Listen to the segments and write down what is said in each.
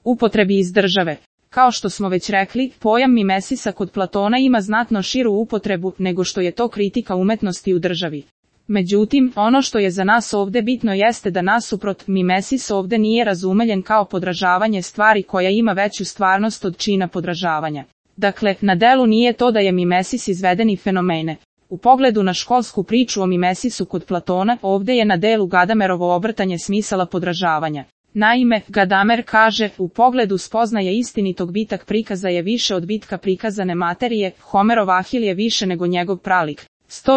upotrebi iz države. Kao što smo već rekli, pojam mimesisa kod Platona ima znatno širu upotrebu nego što je to kritika umetnosti u državi. Međutim, ono što je za nas ovde bitno jeste da nasuprot mimesis ovde nije razumeljen kao podražavanje stvari koja ima veću stvarnost od čina podražavanja. Dakle, na delu nije to da je mimesis izvedeni fenomene. U pogledu na školsku priču o mimesisu kod Platona, ovde je na delu Gadamerovo obrtanje smisala podražavanja. Naime, Gadamer kaže, u pogledu spoznaje istinitog bitak prikaza je više od bitka prikazane materije, Homerov Ahil je više nego njegov pralik.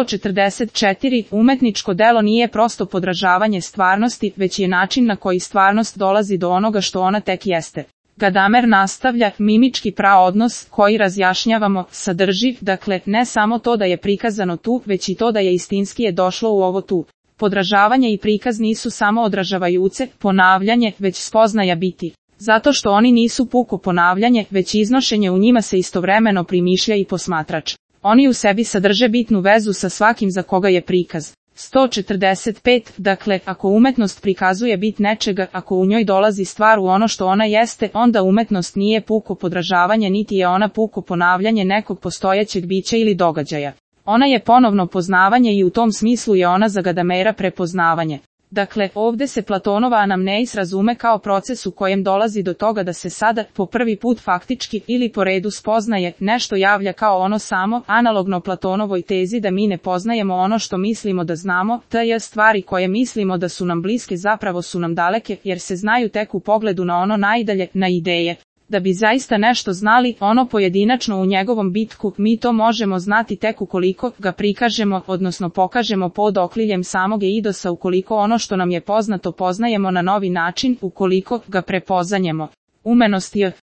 144. Umetničko delo nije prosto podražavanje stvarnosti, već je način na koji stvarnost dolazi do onoga što ona tek jeste. Gadamer nastavlja, mimički praodnos, koji razjašnjavamo, sadrži, dakle, ne samo to da je prikazano tu, već i to da je istinski je došlo u ovo tu. Podražavanje i prikaz nisu samo odražavajuce, ponavljanje, već spoznaja biti. Zato što oni nisu puko ponavljanje, već iznošenje u njima se istovremeno primišlja i posmatrač. Oni u sebi sadrže bitnu vezu sa svakim za koga je prikaz. 145. Dakle, ako umetnost prikazuje bit nečega, ako u njoj dolazi stvar u ono što ona jeste, onda umetnost nije puko podražavanje niti je ona puko ponavljanje nekog postojećeg bića ili događaja. Ona je ponovno poznavanje i u tom smislu je ona za Gadamera prepoznavanje. Dakle, ovde se Platonova anamneis razume kao proces u kojem dolazi do toga da se sada, po prvi put faktički ili po redu spoznaje, nešto javlja kao ono samo, analogno Platonovoj tezi da mi ne poznajemo ono što mislimo da znamo, tj. stvari koje mislimo da su nam bliske zapravo su nam daleke, jer se znaju tek u pogledu na ono najdalje, na ideje. Da bi zaista nešto znali, ono pojedinačno u njegovom bitku, mi to možemo znati tek ukoliko ga prikažemo, odnosno pokažemo pod okriljem samog eidosa ukoliko ono što nam je poznato poznajemo na novi način, ukoliko ga prepoznajemo. Umenost je